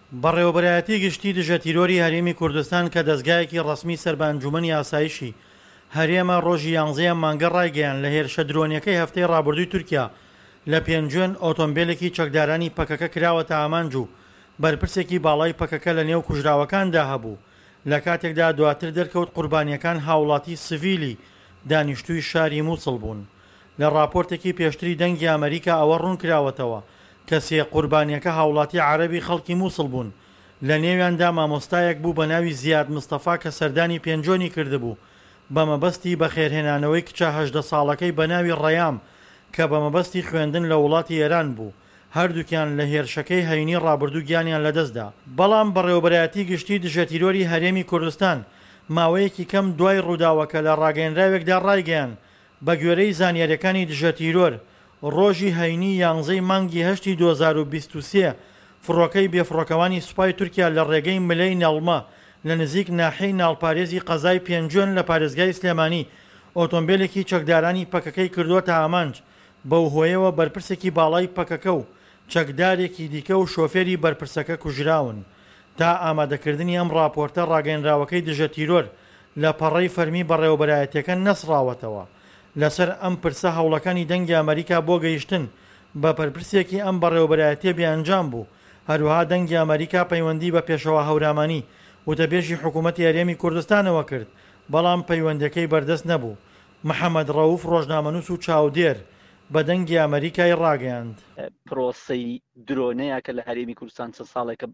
بەڕێوەبەرایەتی گشتی دژە تیرۆری هەرێمی کوردستان کە دەستگایەکی ڕسمی سەر بە ئەنجومەنی ئاسایشی هەرێمە ڕۆژی 11 مانگە ڕایگەیان لە هێرشە درۆنیەکەی هەفتەی ڕابردووی تورکیا لە پێنجوێن ئۆتۆمبیلێکی چەکدارانی پەکەکە کراوەتە ئامانج و بەرپرسێکی باڵای پەکەکە لە نێو کوژراوەکاندا هەبوو. لە کاتێکدا دواتر دەرکەوت قوربانیەکان هاوڵاتی سڤیلی دانیشتووی شاری مووسڵ بوون. لە راپۆرتێکی پێشتری دەنگی ئەمریکا ئەوە ڕوون کراوەتەوە کە سێ قوربانیەکە هاوڵاتی عەرەبی خەڵکی مووسڵ بوون. لە نێویاندا مامۆستایەک بوو بە ناوی زیاد مستەفا کە سەردانی پێنجۆنی کردبوو بە مەبەستی بەخێرهێنانەوەی کچە 18 ساڵەکەی بە ناوی ڕەیام کە بە مەبەستی خوێندن لە وڵاتی ئێران بوو. هەردووکیان لە هێرشەکەی هەینی ڕابردوو گیانیان لەدەستدا. بەڵام بەڕێوەبەرایەتی گشتی دژە تیرۆری هەرێمی کوردستان ماوەیەکی کەم دوای ڕووداوەکە لە ڕاگەیەنراوێکدا ڕایگەیان بە گوێرەی زانیاریەکانی دژە تیرۆر ڕۆژی هەینی 11 مانگی هەشتی 2023 فڕۆکەی بێفڕۆکەوانی سوپای تورکیا لە ڕێگەی ملەی نەڵمە لە نزیک ناحەی ناڵپارێزی قەزای پێنجوێن لە پارێزگای سلێمانی ئۆتۆمبیلێکی چەکدارانی پەکەکەی کردووەتە ئامانج. بەو هۆیەوە بەرپرسێکی باڵای پەکەکە و چەکدارێکی دیکە و شۆفێری بەرپرسەکە کوژراون. تا ئامادەکردنی ئەم راپۆرتە ڕاگەیەنراوەکەی دژە تیرۆر لە پەڕەی فەرمی بەڕێوەبەرایەتیەکە نەسڕاوەتەوە. لەسەر ئەم پرسە هەوڵەکانی دەنگی ئەمریکا بۆ گەیشتن بە بەرپرسێکی ئەم بەڕێوەبەرایەتیە بێئەنجام بوو. هەروەها دەنگی ئەمریکا پەیوەندی بە پێشەوە هەورامانی وتەبێژی حکوومەتی هەرێمی کوردستانەوە کرد، بەڵام پەیوەندەکەی بەردەست نەبوو. محەممەد ڕەوف ڕۆژنامەنووس و چاودێر بە دەنگی ئەمریکای ڕاگەیاند. پرۆسەی درۆنەیە کە لە هەرێمی کوردستان چە ساڵێکە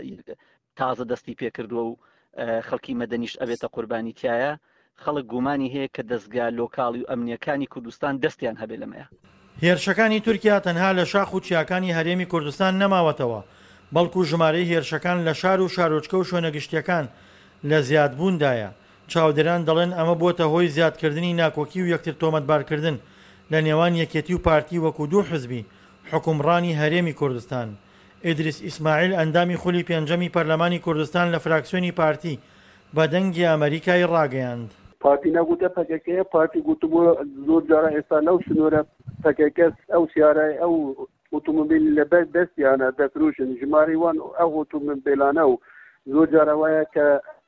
تازە دەستی پێکردووە و خەڵکی مەدەنیش ئەبێتە قوربانی تایە، خەڵک گومانی هەیە کە دەستگا لۆکاڵی و ئەمنیەکانی کوردستان دەستیان هەبێ لەمەیە. هێرشەکانی تورکیا تەنها لە شاخ و چیاکانی هەرێمی کوردستان نەماوەتەوە، بەڵکو ژمارەی هێرشەکان لە شار و شارۆچکە و شوێنەگشتیەکان لە زیادبووندایە. چاودێران دەڵێن ئەمە بۆتە هۆی زیادکردنی ناکۆکی و یەکتر تۆمەتبارکردن لە نێوان یەکێتی و پارتی وەکو دوو حزبی حکومڕانی هەرێمی کوردستان. ئیدریس ئیسماعیل ئەندامی خولی پێنجەمی پەرلەمانی کوردستان لە فراکسیۆنی پارتی بە دەنگی ئەمریکای ڕاگەیاند. پارتی نەگوتە پەکەکەیە، پارتی گوتبووە زۆر جارە ئێستا لەو سنوورە پەکەکەس ئەو سیارای ئەو ئۆتۆمۆبیل لەبەر دەستیانە دەفروشن ژماری وان ئەو ئۆتۆمۆبیلانە و زۆر جارە وایە کە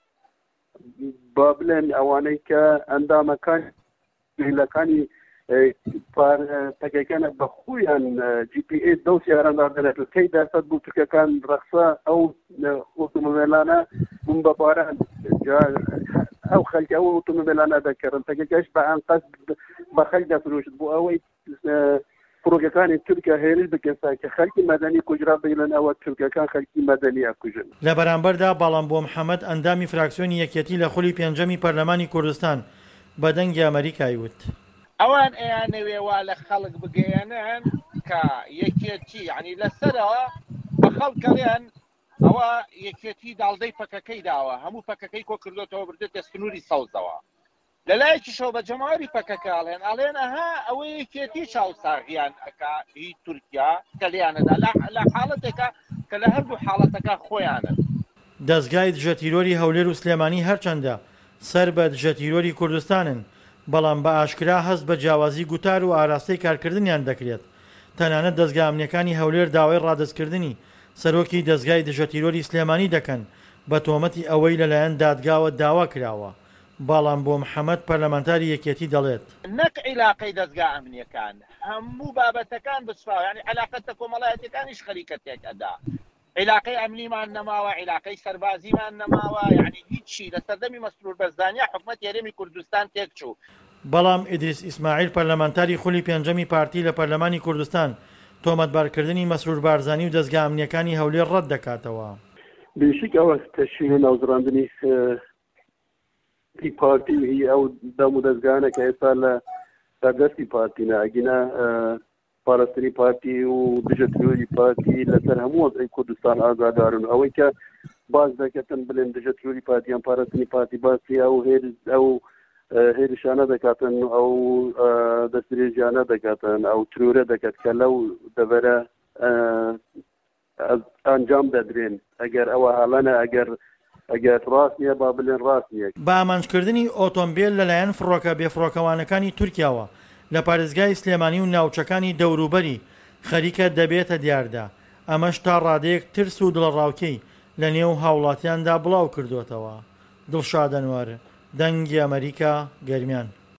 با بڵێن ئەوانەی کە ئەندامەکانی پەکەکەنە بە خۆیان GPS دە سیارەندار دەرێت کەی دەسەد بوو تورکەکان ڕەخسە ئەو ئۆتۆمۆبیلانە بوون بە باران ئەو خەلکی ئەو ئۆتۆمۆبیلانە دەکردن پەکەکەش بە ئەنقەس بە خەلک دەفرۆشت بۆ ئەوەی فڕۆکەکانی تورکیا هێرش بکەسا کە خەلکی مەدەنی کوژرا بێنن ئەوە تورکەکان خەلکی مەدەنی ئەکوژن. لە بەرامبەردا باڵام بۆ محەممەد ئەندامی فراکسیۆنی یەکێتی لە خولی پێنجەمی پەرلەمانی کوردستان بە دەنگی ئەمریکای وت ئەوان ئەیانەوێوا لە خەڵک بگەیەنن کە یەکێتی ینی لەسەرەوە بە خەڵکەڵیان ئەوە یەکێتی داڵدەی پەکەکەی داوە هەموو پەکەکەی کۆ کردوەوە بردێتە سنووری سەوزەوە. لەلایەکیشەوە بە جەماوەری پەکەکە ئاڵێن ئاڵێن ئەها ئەوەی یەکێتی چاوساغیان ئەکا هی تورکیا کە لیانەدا لە حاڵەتێکە کە لە هەردوو حاڵەتەکە خۆیانن. دەستگای دژە تیرۆری هەولێر و سلێمانی هەرچەندە سەر بە دژە تیرۆری کوردستانن، بەڵام بە ئاشکرا هەست بە جیاوازی گوتار و ئاراستەی کارکردنیان دەکرێت. تەنانەت دەستگا ئەمنیەکانی هەولێر داوای ڕادستکردنی سەرۆکی دەستگای دژە تیرۆری سلێمانی دەکەن بە تۆمەتی ئەوەی لەلایەن دادگاوە داوا کراوە. باڵام بۆ محەممەد پەرلەمانتاری یەکێتی دەڵێت نەک عیلاقەی دەستگا ئەمنیەکان هەموو بابەتەکان بسپاوە، ینی علاقەتە کۆمەڵایەتەکانیش خەریکەتێک ئەدا. عیلاقەی ئەمنیمان نەماوە، عیلاقەی سەربازیمان نەماوە، یعنی هیچی لە سەردەمی مەسرور بەرزانیا حکومەتی هەرێمی کوردستان تێکچوو. بەڵام ئیدریس ئیسماعیل پەرلەمانتاری خولی پێنجەمی پارتی لە پەرلەمانی کوردستان تۆمەتبارکردنی مەسرور بارزانی و دەستگا ئەمنیەکانی هەولێر ڕەت دەکاتەوە. بێشک ئەوە تەشکیل و ناوزڕاندنی پارتی هی ئەو دەم و دەستگانە کە ئێستا لە سەردەستی پارتینە ئەگینە پاراستنی پارتی و دژە تیرۆری پارتی لەسەر هەموو وەزعی کوردستان ئاگادارن. ئەوەی کە باز دەکەن بڵێن دژە تیرۆری پارتیان پاراستنی پارتی باسی ئەو هێرشانە دەکاتن ئەو دەستدرێژیانە دەکاتن ئەو ترورە دەکات کە لەو دەبەرە ئەنجام دەدرێن. ئەگەر ئەوە هاڵەنە ئەگەر ڕاست نییە با بڵێن ڕاست نییە. بە ئامانجکردنی ئۆتۆمبیل لەلایەن فڕۆکە بێفڕۆکەوانەکانی تورکیاوە لە پارێزگای سلێمانی و ناوچەکانی دەوروبەری خەریکە دەبێتە دیاردا. ئەمەش تا ڕادەیەک ترس و دڵڕاوکەی لە نێو هاوڵاتیاندا بڵاو کردوێتەوە. دڵشادەنوار، دەنگی ئەمریکا، گەرمیان.